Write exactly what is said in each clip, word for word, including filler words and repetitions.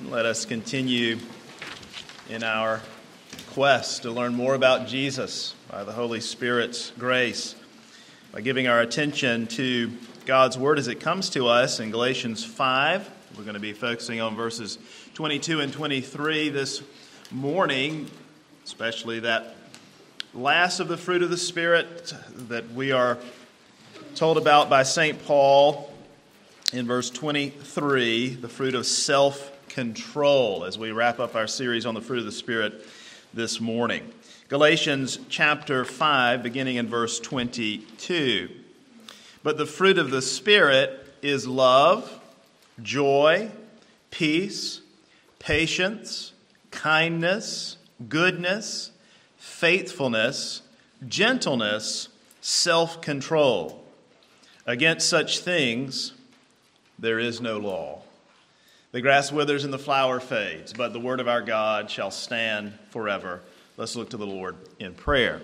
Let us continue in our quest to learn more about Jesus by the Holy Spirit's grace, by giving our attention to God's Word as it comes to us in Galatians five. We're going to be focusing on verses twenty-two and twenty-three this morning, especially that last of the fruit of the Spirit that we are told about by Saint Paul in verse twenty-three, the fruit of self-control, as we wrap up our series on the fruit of the Spirit this morning. Galatians chapter five, beginning in verse twenty-two. But the fruit of the Spirit is love, joy, peace, patience, kindness, goodness, faithfulness, gentleness, self-control. Against such things there is no law. The grass withers and the flower fades, but the word of our God shall stand forever. Let's look to the Lord in prayer.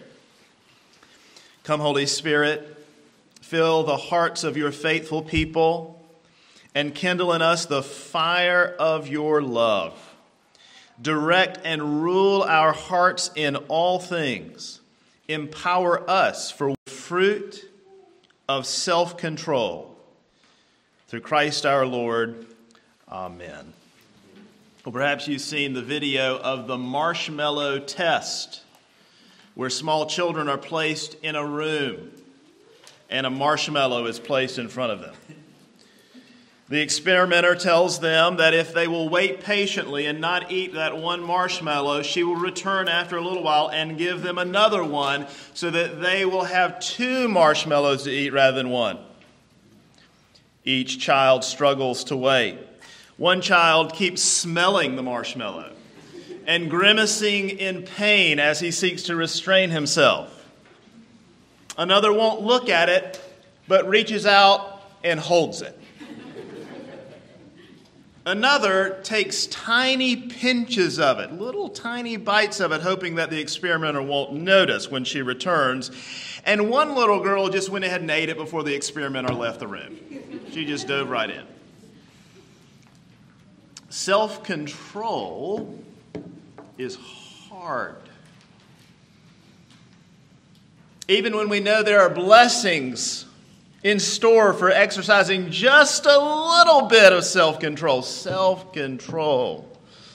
Come, Holy Spirit, fill the hearts of your faithful people and kindle in us the fire of your love. Direct and rule our hearts in all things. Empower us for fruit of self-control. Through Christ our Lord, amen. Well, perhaps you've seen the video of the marshmallow test, where small children are placed in a room and a marshmallow is placed in front of them. The experimenter tells them that if they will wait patiently and not eat that one marshmallow, she will return after a little while and give them another one so that they will have two marshmallows to eat rather than one. Each child struggles to wait. One child keeps smelling the marshmallow and grimacing in pain as he seeks to restrain himself. Another won't look at it, but reaches out and holds it. Another takes tiny pinches of it, little tiny bites of it, hoping that the experimenter won't notice when she returns. And one little girl just went ahead and ate it before the experimenter left the room. She just dove right in. Self-control is hard. Even when we know there are blessings in store for exercising just a little bit of self-control. Self-control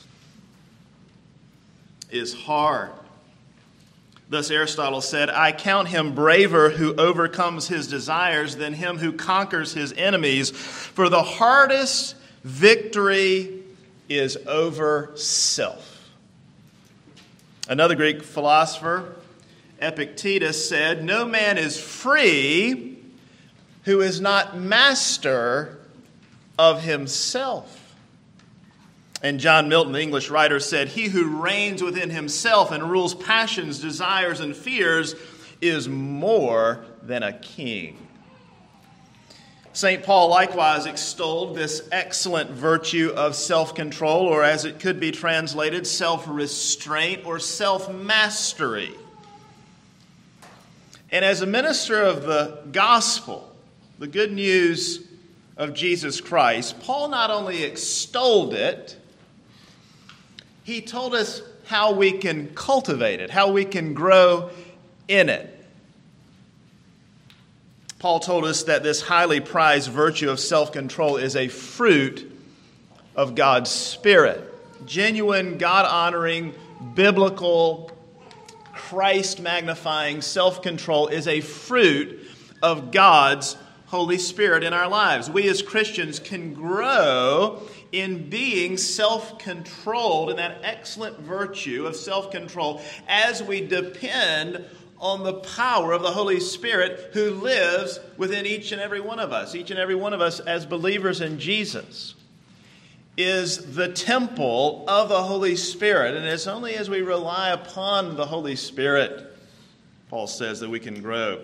is hard. Thus Aristotle said, I count him braver who overcomes his desires than him who conquers his enemies. For the hardest victory is over self. Another Greek philosopher, Epictetus, said, no man is free who is not master of himself. And John Milton, the English writer, said, he who reigns within himself and rules passions, desires, and fears is more than a king. Saint Paul likewise extolled this excellent virtue of self-control, or as it could be translated, self-restraint or self-mastery. And as a minister of the gospel, the good news of Jesus Christ, Paul not only extolled it, he told us how we can cultivate it, how we can grow in it. Paul told us that this highly prized virtue of self-control is a fruit of God's Spirit. Genuine, God-honoring, biblical, Christ-magnifying self-control is a fruit of God's Holy Spirit in our lives. We as Christians can grow in being self-controlled, in that excellent virtue of self-control, as we depend on the power of the Holy Spirit who lives within each and every one of us. Each and every one of us as believers in Jesus is the temple of the Holy Spirit. And it's only as we rely upon the Holy Spirit, Paul says, that we can grow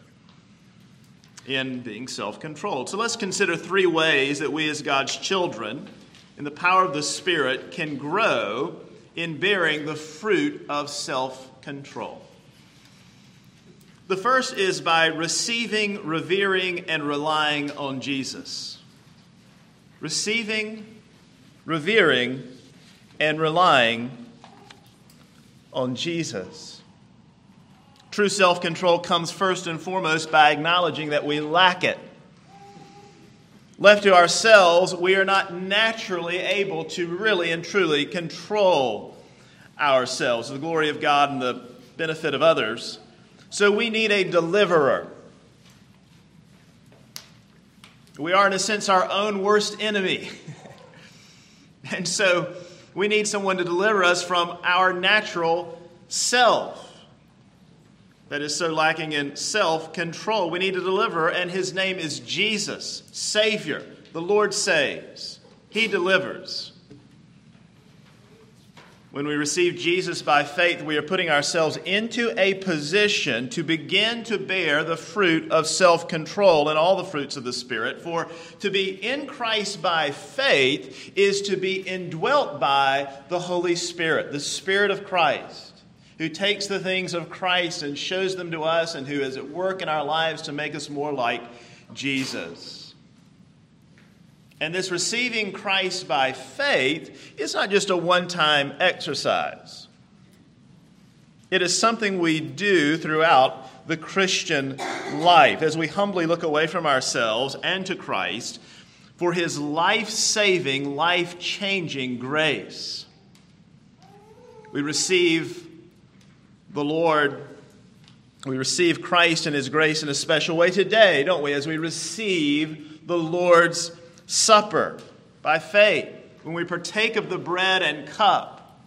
in being self-controlled. So let's consider three ways that we as God's children, in the power of the Spirit, can grow in bearing the fruit of self-control. The first is by receiving, revering, and relying on Jesus. Receiving, revering, and relying on Jesus. True self-control comes first and foremost by acknowledging that we lack it. Left to ourselves, we are not naturally able to really and truly control ourselves, the glory of God and the benefit of others. So we need a deliverer. We are, in a sense, our own worst enemy. And so we need someone to deliver us from our natural self that is so lacking in self-control. We need a deliverer, and his name is Jesus, Savior. The Lord saves. He delivers. When we receive Jesus by faith, we are putting ourselves into a position to begin to bear the fruit of self-control and all the fruits of the Spirit. For to be in Christ by faith is to be indwelt by the Holy Spirit, the Spirit of Christ, who takes the things of Christ and shows them to us and who is at work in our lives to make us more like Jesus. And this receiving Christ by faith is not just a one-time exercise. It is something we do throughout the Christian life as we humbly look away from ourselves and to Christ for his life-saving, life-changing grace. We receive the Lord, we receive Christ and his grace in a special way today, don't we? As we receive the Lord's Supper by faith, when we partake of the bread and cup,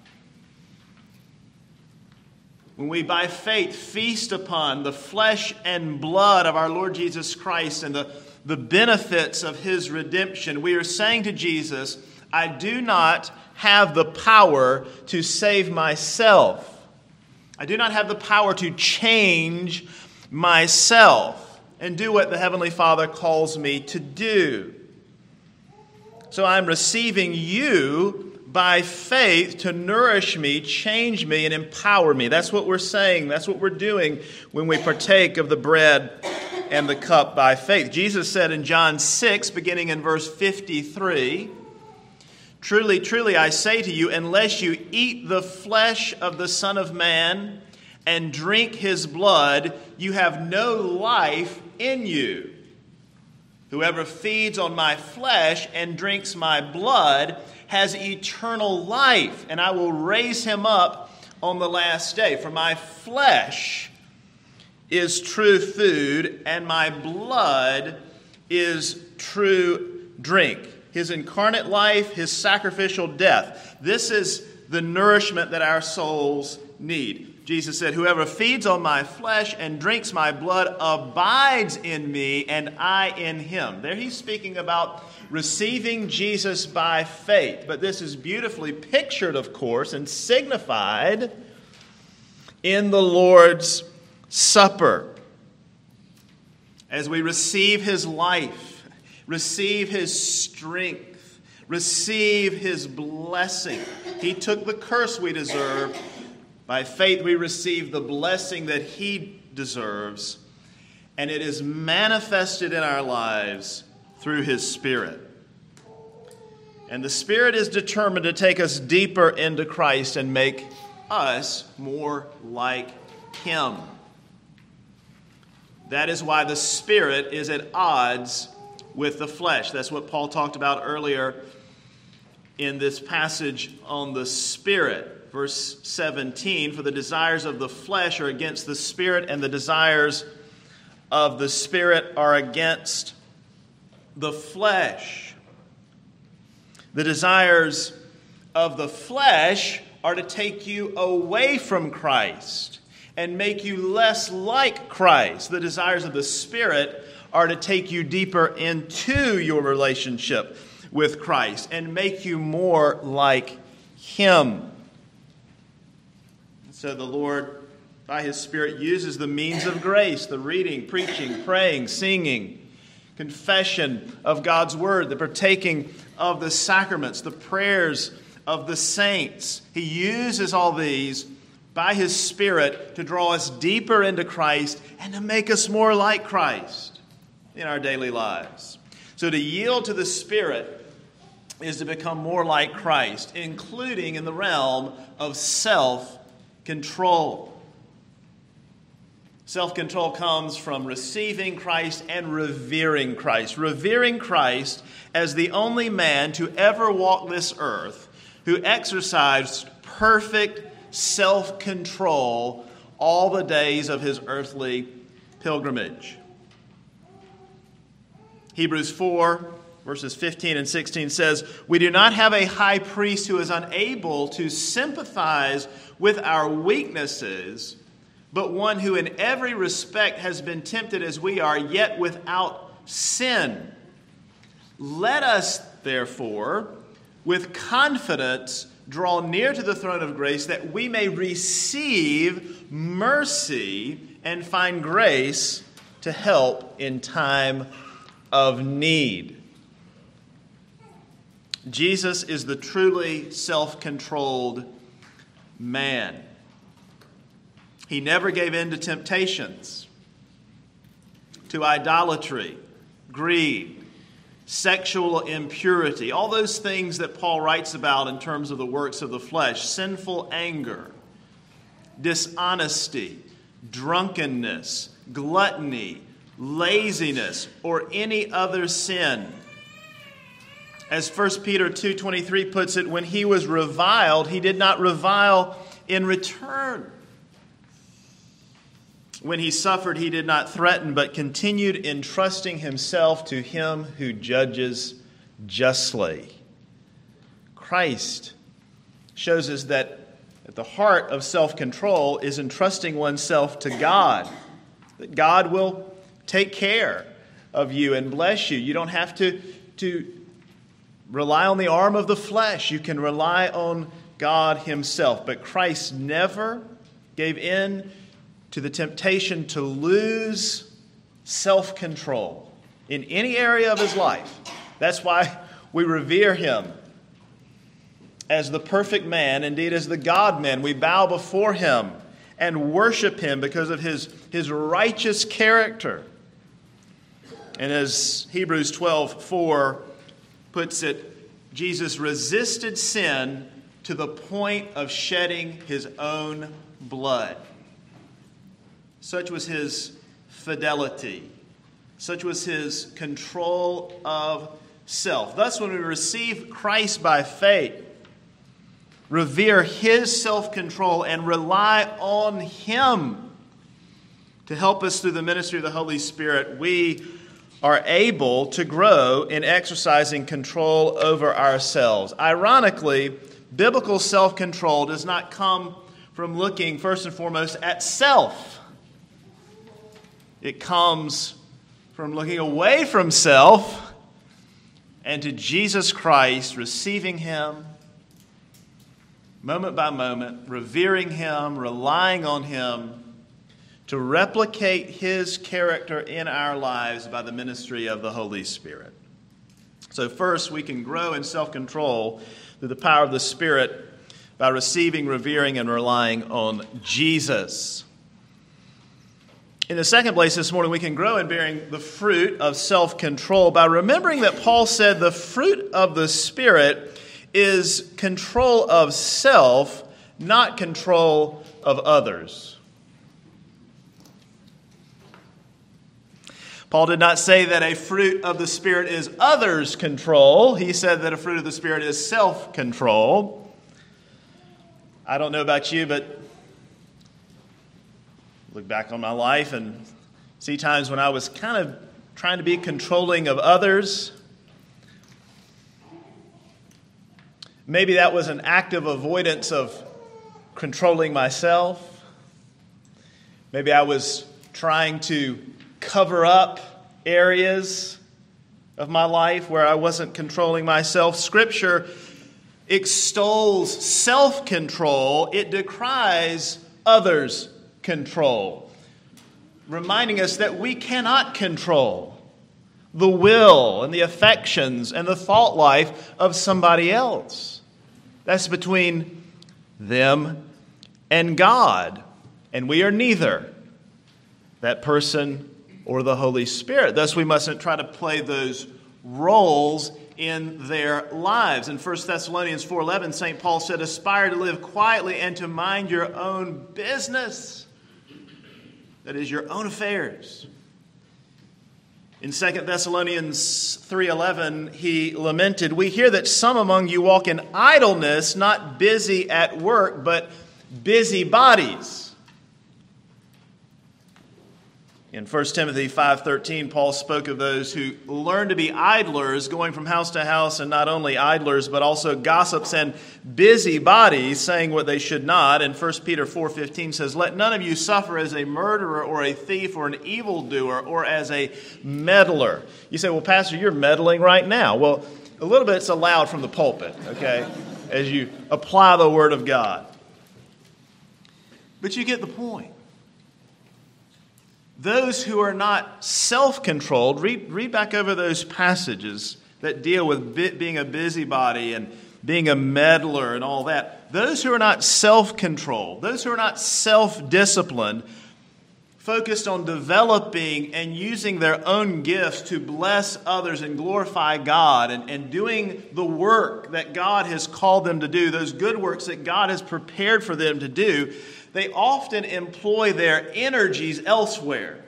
when we by faith feast upon the flesh and blood of our Lord Jesus Christ and the, the benefits of his redemption, we are saying to Jesus, I do not have the power to save myself. I do not have the power to change myself and do what the Heavenly Father calls me to do. So I'm receiving you by faith to nourish me, change me, and empower me. That's what we're saying. That's what we're doing when we partake of the bread and the cup by faith. Jesus said in John six, beginning in verse fifty-three, Truly, truly, I say to you, unless you eat the flesh of the Son of Man and drink his blood, you have no life in you. Whoever feeds on my flesh and drinks my blood has eternal life, and I will raise him up on the last day. For my flesh is true food, and my blood is true drink. His incarnate life, his sacrificial death. This is the nourishment that our souls need. Jesus said, whoever feeds on my flesh and drinks my blood abides in me and I in him. There he's speaking about receiving Jesus by faith. But this is beautifully pictured, of course, and signified in the Lord's Supper. As we receive his life, receive his strength, receive his blessing. He took the curse we deserve. By faith, we receive the blessing that he deserves, and it is manifested in our lives through his Spirit. And the Spirit is determined to take us deeper into Christ and make us more like him. That is why the Spirit is at odds with the flesh. That's what Paul talked about earlier in this passage on the Spirit. Verse seventeen, for the desires of the flesh are against the Spirit, and the desires of the Spirit are against the flesh. The desires of the flesh are to take you away from Christ and make you less like Christ. The desires of the Spirit are to take you deeper into your relationship with Christ and make you more like him. So the Lord, by his Spirit, uses the means of grace, the reading, preaching, praying, singing, confession of God's word, the partaking of the sacraments, the prayers of the saints. He uses all these by his Spirit to draw us deeper into Christ and to make us more like Christ in our daily lives. So to yield to the Spirit is to become more like Christ, including in the realm of self-control. Self-control comes from receiving Christ and revering Christ. Revering Christ as the only man to ever walk this earth who exercised perfect self-control all the days of his earthly pilgrimage. Hebrews four, verses fifteen and sixteen says, "We do not have a high priest who is unable to sympathize with our weaknesses, but one who in every respect has been tempted as we are, yet without sin. Let us, therefore, with confidence draw near to the throne of grace, that we may receive mercy and find grace to help in time of need." Jesus is the truly self-controlled man. He never gave in to temptations, to idolatry, greed, sexual impurity, all those things that Paul writes about in terms of the works of the flesh, sinful anger, dishonesty, drunkenness, gluttony, laziness, or any other sin. As First Peter two twenty-three puts it, when he was reviled, he did not revile in return. When he suffered, he did not threaten, but continued entrusting himself to him who judges justly. Christ shows us that at the heart of self-control is entrusting oneself to God. That God will take care of you and bless you. You don't have to, to rely on the arm of the flesh. You can rely on God himself. But Christ never gave in to the temptation to lose self-control in any area of his life. That's why we revere him as the perfect man, indeed as the God-man. We bow before him and worship him because of his, his righteous character. And as Hebrews twelve four puts it, Jesus resisted sin to the point of shedding his own blood. Such was his fidelity. Such was his control of self. Thus, when we receive Christ by faith, revere his self-control and rely on him to help us through the ministry of the Holy Spirit, we are able to grow in exercising control over ourselves. Ironically, biblical self-control does not come from looking first and foremost at self. It comes from looking away from self and to Jesus Christ, receiving him moment by moment, revering him, relying on him to replicate his character in our lives by the ministry of the Holy Spirit. So first, we can grow in self-control through the power of the Spirit by receiving, revering, and relying on Jesus. In the second place this morning, we can grow in bearing the fruit of self-control by remembering that Paul said the fruit of the Spirit is control of self, not control of others. Paul did not say that a fruit of the Spirit is others' control. He said that a fruit of the Spirit is self-control. I don't know about you, but look back on my life and see times when I was kind of trying to be controlling of others. Maybe that was an active avoidance of controlling myself. Maybe I was trying to cover up areas of my life where I wasn't controlling myself. Scripture extols self-control. It decries others' control, reminding us that we cannot control the will and the affections and the thought life of somebody else. That's between them and God, and we are neither that person or the Holy Spirit. Thus, we mustn't try to play those roles in their lives. In First Thessalonians four eleven, Saint Paul said, aspire to live quietly and to mind your own business. That is, your own affairs. In Second Thessalonians three eleven, he lamented, we hear that some among you walk in idleness, not busy at work, but busy bodies. In First Timothy five thirteen, Paul spoke of those who learn to be idlers, going from house to house, and not only idlers, but also gossips and busybodies, saying what they should not. And First Peter four fifteen says, let none of you suffer as a murderer or a thief or an evildoer or as a meddler. You say, well, Pastor, you're meddling right now. Well, a little bit's allowed from the pulpit, okay, as you apply the Word of God. But you get the point. Those who are not self-controlled, read, read back over those passages that deal with bit, being a busybody and being a meddler and all that. Those who are not self-controlled, those who are not self-disciplined, focused on developing and using their own gifts to bless others and glorify God and, and doing the work that God has called them to do, those good works that God has prepared for them to do, they often employ their energies elsewhere,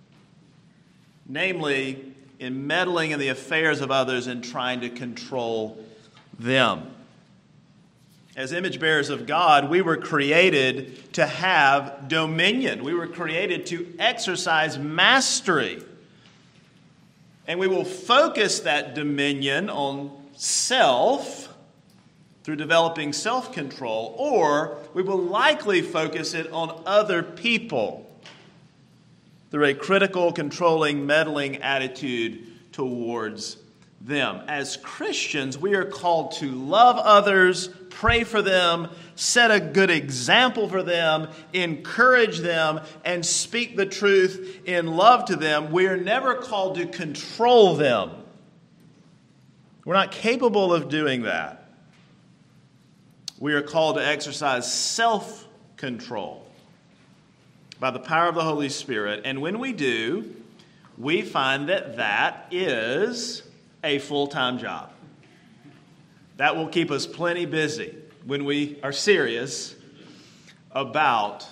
namely in meddling in the affairs of others and trying to control them. As image bearers of God, we were created to have dominion. We were created to exercise mastery. And we will focus that dominion on self through developing self-control, or we will likely focus it on other people through a critical, controlling, meddling attitude towards them. As Christians, we are called to love others, pray for them, set a good example for them, encourage them, and speak the truth in love to them. We are never called to control them. We're not capable of doing that. We are called to exercise self-control by the power of the Holy Spirit. And when we do, we find that that is a full-time job. That will keep us plenty busy when we are serious about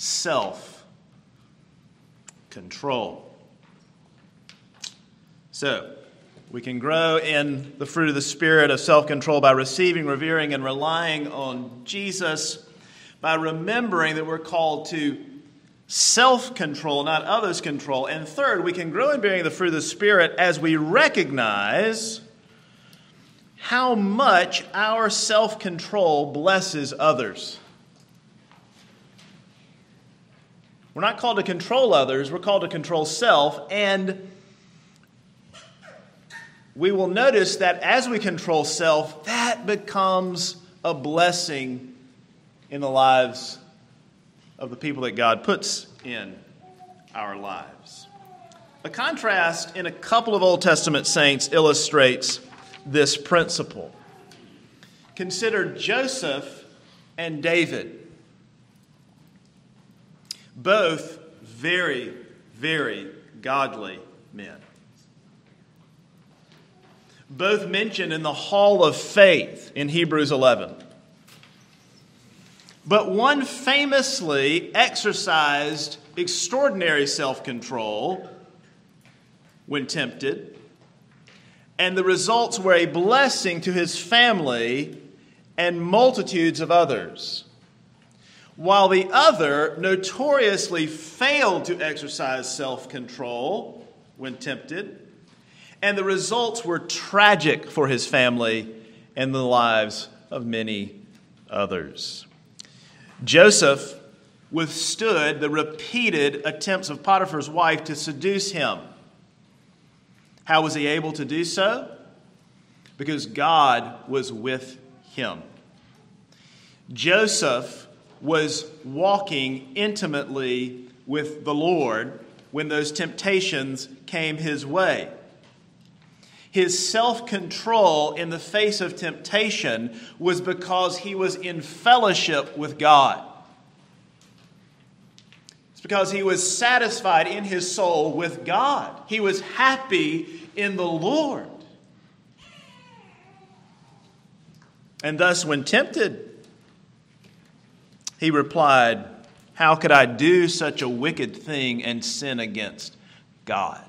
self-control. So, we can grow in the fruit of the Spirit of self-control by receiving, revering, and relying on Jesus, by remembering that we're called to self-control, not others' control. And third, we can grow in bearing the fruit of the Spirit as we recognize how much our self-control blesses others. We're not called to control others, we're called to control self, and we will notice that as we control self, that becomes a blessing in the lives of the people that God puts in our lives. A contrast in a couple of Old Testament saints illustrates this principle. Consider Joseph and David. Both very, very godly men. Both mentioned in the hall of faith in Hebrews eleven. But one famously exercised extraordinary self-control when tempted, and the results were a blessing to his family and multitudes of others, while the other notoriously failed to exercise self-control when tempted, and the results were tragic for his family and the lives of many others. Joseph withstood the repeated attempts of Potiphar's wife to seduce him. How was he able to do so? Because God was with him. Joseph was walking intimately with the Lord when those temptations came his way. His self-control in the face of temptation was because he was in fellowship with God. It's because he was satisfied in his soul with God. He was happy in the Lord. And thus, when tempted, he replied, "How could I do such a wicked thing and sin against God?"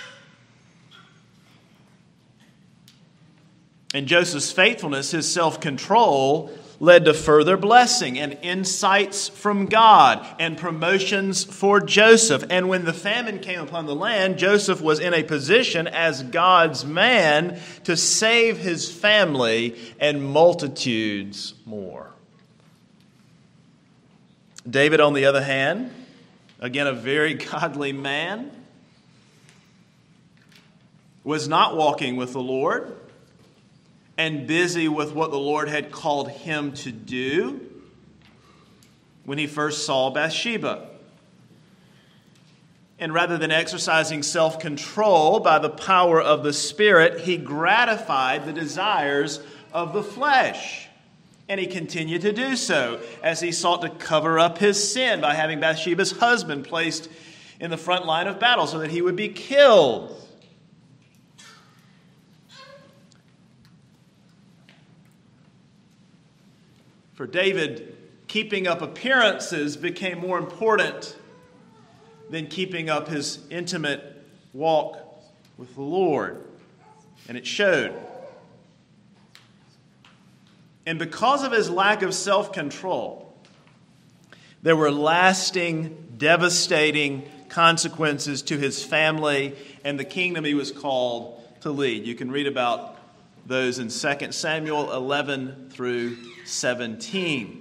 And Joseph's faithfulness, his self-control, led to further blessing and insights from God and promotions for Joseph. And when the famine came upon the land, Joseph was in a position as God's man to save his family and multitudes more. David, on the other hand, again a very godly man, was not walking with the Lord and busy with what the Lord had called him to do when he first saw Bathsheba. And rather than exercising self-control by the power of the Spirit, he gratified the desires of the flesh. And he continued to do so as he sought to cover up his sin by having Bathsheba's husband placed in the front line of battle so that he would be killed. For David, keeping up appearances became more important than keeping up his intimate walk with the Lord. And it showed. And because of his lack of self-control, there were lasting, devastating consequences to his family and the kingdom he was called to lead. You can read about those in Second Samuel eleven through seventeen.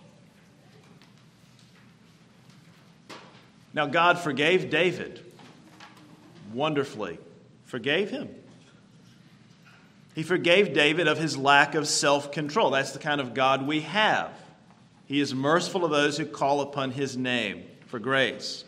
Now, God forgave David wonderfully. Forgave him. He forgave David of his lack of self-control. That's the kind of God we have. He is merciful to those who call upon his name for grace.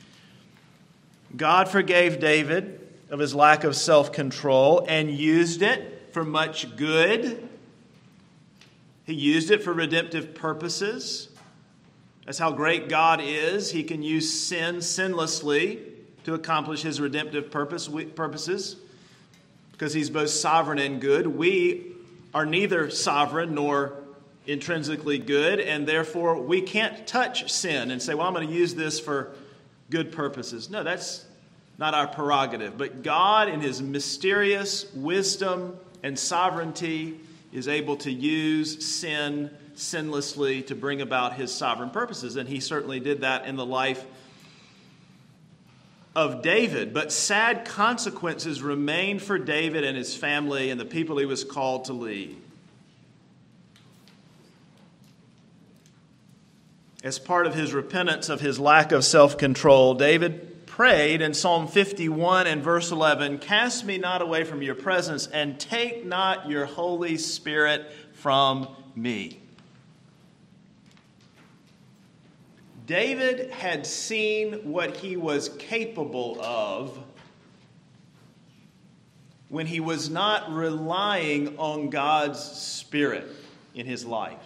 God forgave David of his lack of self-control and used it for much good. He used it for redemptive purposes. That's how great God is. He can use sin sinlessly to accomplish his redemptive purpose, purposes because he's both sovereign and good. We are neither sovereign nor intrinsically good, and therefore we can't touch sin and say, well, I'm going to use this for good purposes. No, that's not our prerogative. But God, in his mysterious wisdom and sovereignty, is able to use sin sinlessly to bring about his sovereign purposes. And he certainly did that in the life of David. But sad consequences remained for David and his family and the people he was called to lead. As part of his repentance of his lack of self-control, David prayed in Psalm fifty-one and verse eleven, "Cast me not away from your presence, and take not your Holy Spirit from me." David had seen what he was capable of when he was not relying on God's Spirit in his life.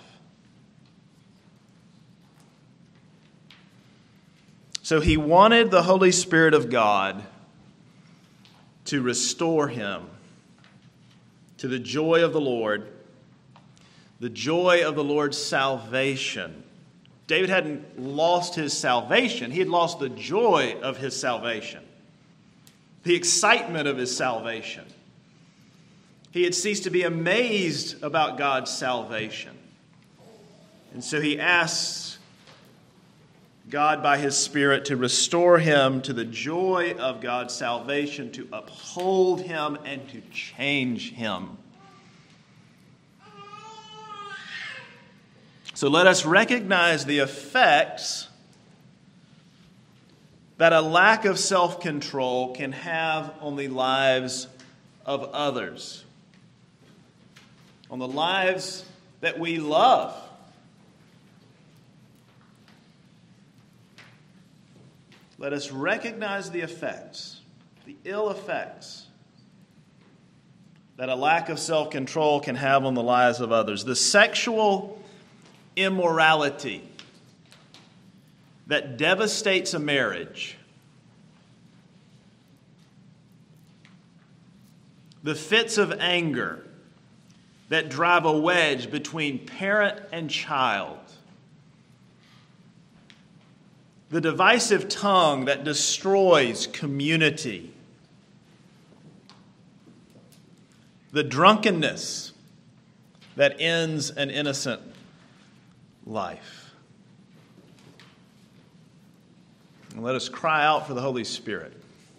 So he wanted the Holy Spirit of God to restore him to the joy of the Lord, the joy of the Lord's salvation. David hadn't lost his salvation. He had lost the joy of his salvation, the excitement of his salvation. He had ceased to be amazed about God's salvation. And so he asks God by his Spirit to restore him to the joy of God's salvation, to uphold him and to change him. So let us recognize the effects that a lack of self-control can have on the lives of others, on the lives that we love. Let us recognize the effects, the ill effects that a lack of self-control can have on the lives of others. The sexual immorality that devastates a marriage. The fits of anger that drive a wedge between parent and child. The divisive tongue that destroys community. The drunkenness that ends an innocent life. And let us cry out for the Holy Spirit.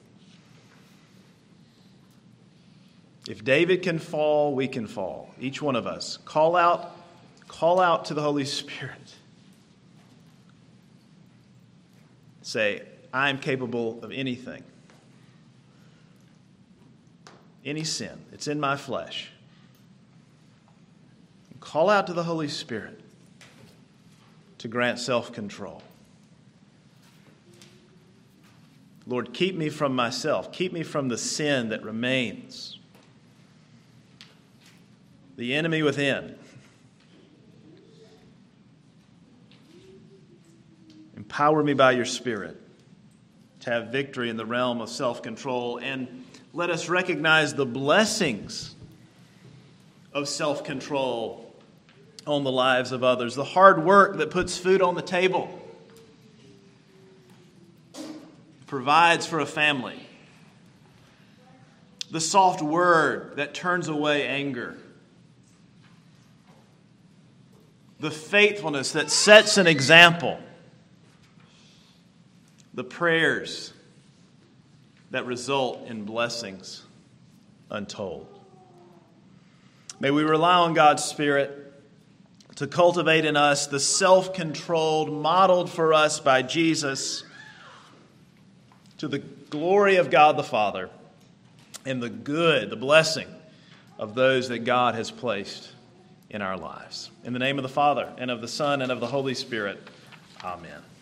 If David can fall, we can fall. Each one of us. Call out, call out to the Holy Spirit. Say, I am capable of anything. Any sin. It's in my flesh. Call out to the Holy Spirit to grant self-control. Lord, keep me from myself. Keep me from the sin that remains. The enemy within. Empower me by your Spirit to have victory in the realm of self-control, and let us recognize the blessings of self-control on the lives of others. The hard work that puts food on the table, provides for a family. The soft word that turns away anger. The faithfulness that sets an example. The prayers that result in blessings untold. May we rely on God's Spirit to cultivate in us the self-controlled modeled for us by Jesus, to the glory of God the Father and the good, the blessing of those that God has placed in our lives. In the name of the Father, and of the Son, and of the Holy Spirit, amen.